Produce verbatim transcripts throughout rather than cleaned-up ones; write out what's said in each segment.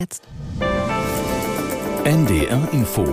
Jetzt. N D R Info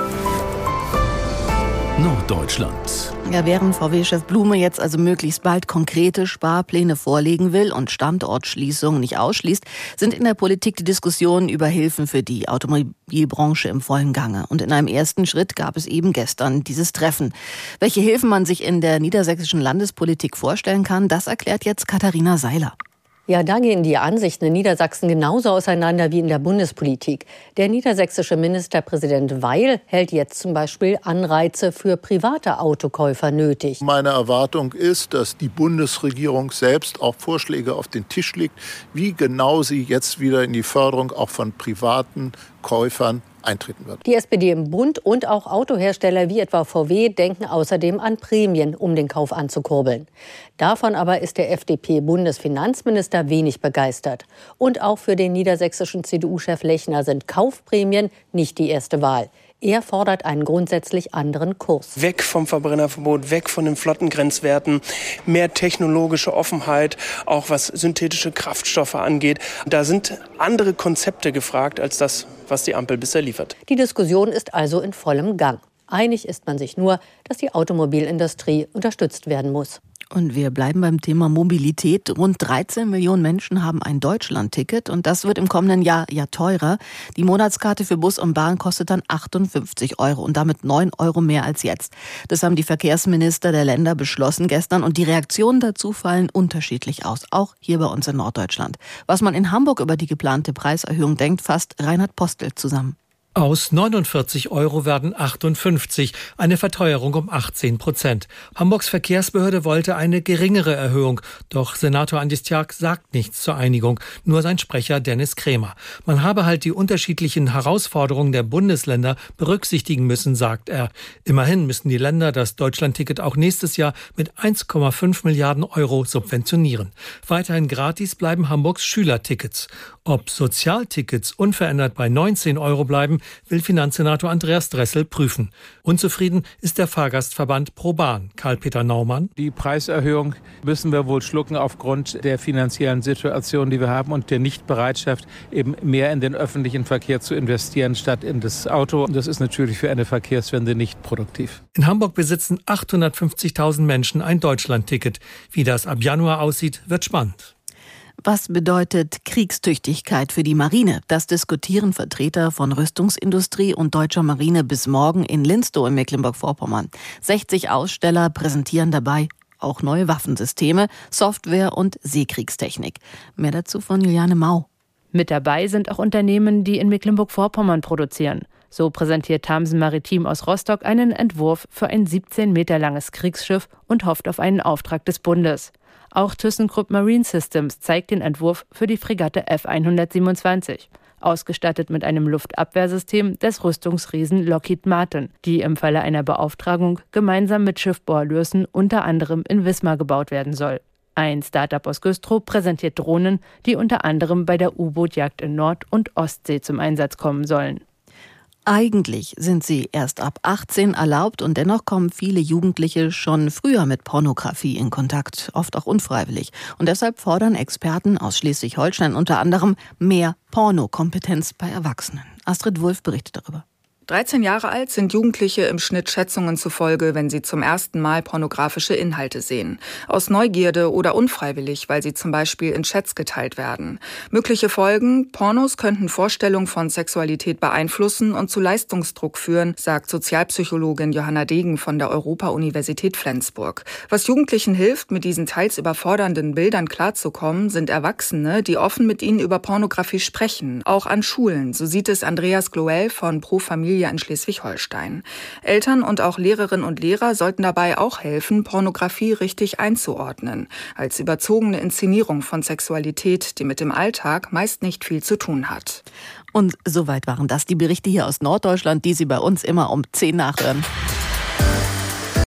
Norddeutschland. Ja, während V W-Chef Blume jetzt also möglichst bald konkrete Sparpläne vorlegen will und Standortschließungen nicht ausschließt, sind in der Politik die Diskussionen über Hilfen für die Automobilbranche im vollen Gange. Und in einem ersten Schritt gab es eben gestern dieses Treffen. Welche Hilfen man sich in der niedersächsischen Landespolitik vorstellen kann, das erklärt jetzt Katharina Seiler. Ja, da gehen die Ansichten in Niedersachsen genauso auseinander wie in der Bundespolitik. Der niedersächsische Ministerpräsident Weil hält jetzt zum Beispiel Anreize für private Autokäufer nötig. Meine Erwartung ist, dass die Bundesregierung selbst auch Vorschläge auf den Tisch legt, wie genau sie jetzt wieder in die Förderung auch von privaten Käufern eintreten wird. Die S P D im Bund und auch Autohersteller wie etwa V W denken außerdem an Prämien, um den Kauf anzukurbeln. Davon aber ist der F D P-Bundesfinanzminister wenig begeistert. Und auch für den niedersächsischen C D U-Chef Lechner sind Kaufprämien nicht die erste Wahl. Er fordert einen grundsätzlich anderen Kurs. Weg vom Verbrennerverbot, weg von den Flottengrenzwerten, mehr technologische Offenheit, auch was synthetische Kraftstoffe angeht. Da sind andere Konzepte gefragt als das, was die Ampel bisher liefert. Die Diskussion ist also in vollem Gang. Einig ist man sich nur, dass die Automobilindustrie unterstützt werden muss. Und wir bleiben beim Thema Mobilität. Rund dreizehn Millionen Menschen haben ein Deutschland-Ticket und das wird im kommenden Jahr ja teurer. Die Monatskarte für Bus und Bahn kostet dann achtundfünfzig Euro und damit neun Euro mehr als jetzt. Das haben die Verkehrsminister der Länder beschlossen gestern und die Reaktionen dazu fallen unterschiedlich aus, auch hier bei uns in Norddeutschland. Was man in Hamburg über die geplante Preiserhöhung denkt, fasst Reinhard Postel zusammen. Aus neunundvierzig Euro werden achtundfünfzig, eine Verteuerung um achtzehn Prozent. Hamburgs Verkehrsbehörde wollte eine geringere Erhöhung, doch Senator Andi Stjark sagt nichts zur Einigung, nur sein Sprecher Dennis Krämer. Man habe halt die unterschiedlichen Herausforderungen der Bundesländer berücksichtigen müssen, sagt er. Immerhin müssen die Länder das Deutschlandticket auch nächstes Jahr mit eins Komma fünf Milliarden Euro subventionieren. Weiterhin gratis bleiben Hamburgs Schülertickets. Ob Sozialtickets unverändert bei neunzehn Euro bleiben, will Finanzsenator Andreas Dressel prüfen. Unzufrieden ist der Fahrgastverband ProBahn. Karl-Peter Naumann. Die Preiserhöhung müssen wir wohl schlucken aufgrund der finanziellen Situation, die wir haben und der Nichtbereitschaft, eben mehr in den öffentlichen Verkehr zu investieren, statt in das Auto. Das ist natürlich für eine Verkehrswende nicht produktiv. In Hamburg besitzen achthundertfünfzigtausend Menschen ein Deutschlandticket. Wie das ab Januar aussieht, wird spannend. Was bedeutet Kriegstüchtigkeit für die Marine? Das diskutieren Vertreter von Rüstungsindustrie und deutscher Marine bis morgen in Linstow in Mecklenburg-Vorpommern. sechzig Aussteller präsentieren dabei auch neue Waffensysteme, Software und Seekriegstechnik. Mehr dazu von Juliane Mau. Mit dabei sind auch Unternehmen, die in Mecklenburg-Vorpommern produzieren. So präsentiert Thamsen Maritim aus Rostock einen Entwurf für ein siebzehn Meter langes Kriegsschiff und hofft auf einen Auftrag des Bundes. Auch ThyssenKrupp Marine Systems zeigt den Entwurf für die Fregatte F hundertsiebenundzwanzig, ausgestattet mit einem Luftabwehrsystem des Rüstungsriesen Lockheed Martin, die im Falle einer Beauftragung gemeinsam mit Schiffbauer Lürssen unter anderem in Wismar gebaut werden soll. Ein Startup aus Güstrow präsentiert Drohnen, die unter anderem bei der U-Boot-Jagd in Nord- und Ostsee zum Einsatz kommen sollen. Eigentlich sind sie erst ab achtzehn erlaubt und dennoch kommen viele Jugendliche schon früher mit Pornografie in Kontakt, oft auch unfreiwillig. Und deshalb fordern Experten aus Schleswig-Holstein unter anderem mehr Pornokompetenz bei Erwachsenen. Astrid Wulff berichtet darüber. dreizehn Jahre alt sind Jugendliche im Schnitt Schätzungen zufolge, wenn sie zum ersten Mal pornografische Inhalte sehen. Aus Neugierde oder unfreiwillig, weil sie zum Beispiel in Chats geteilt werden. Mögliche Folgen: Pornos könnten Vorstellungen von Sexualität beeinflussen und zu Leistungsdruck führen, sagt Sozialpsychologin Johanna Degen von der Europa-Universität Flensburg. Was Jugendlichen hilft, mit diesen teils überfordernden Bildern klarzukommen, sind Erwachsene, die offen mit ihnen über Pornografie sprechen, auch an Schulen. So sieht es Andreas Gloel von Pro Familia in Schleswig-Holstein. Eltern und auch Lehrerinnen und Lehrer sollten dabei auch helfen, Pornografie richtig einzuordnen, als überzogene Inszenierung von Sexualität, die mit dem Alltag meist nicht viel zu tun hat. Und soweit waren das die Berichte hier aus Norddeutschland, die Sie bei uns immer um zehn nachhören.